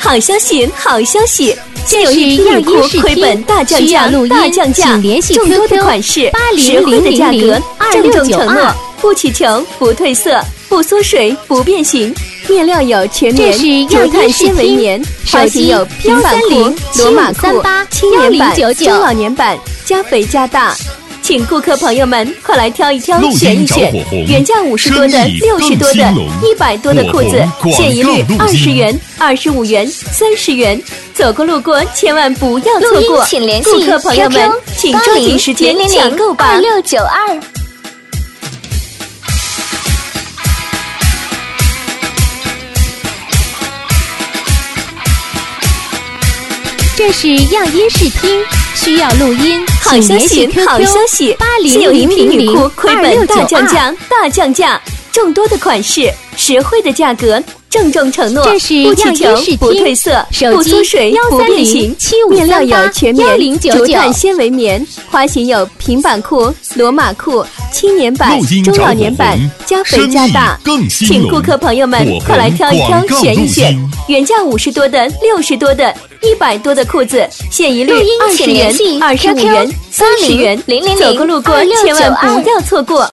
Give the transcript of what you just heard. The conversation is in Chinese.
好消息，好消息！现有一批女裤亏本大降价，大降价，众多的款式，实惠的价格，郑重承诺，不起球，不褪色，不缩水，不变形。面料有全棉、竹炭纤维棉，花型有平板裤、罗马裤、青年版、中老年版，加肥加大。请顾客朋友们快来挑一挑，选一选，原价50多的、60多的、100多的裤子，现一律20元、25元、30元。走过路过千万不要错过，顾客朋友们，请抓紧时间抢购吧！2692。 这是样音视听，需要录音， 好消息，好消息！现有一批女裤亏本大降价，大降价，众多的款式，实惠的价格，郑重承诺， 这是不起球，不褪色，不缩水，不变形。面料有全棉、竹炭纤维棉，花型有平板裤、罗马裤、青年版、中老年版，加肥加大。请顾客朋友们快来挑一挑，选一选，原价50多的、60多的、100多的裤子，现一律20元、25元、30元。走过路过千万不要错过。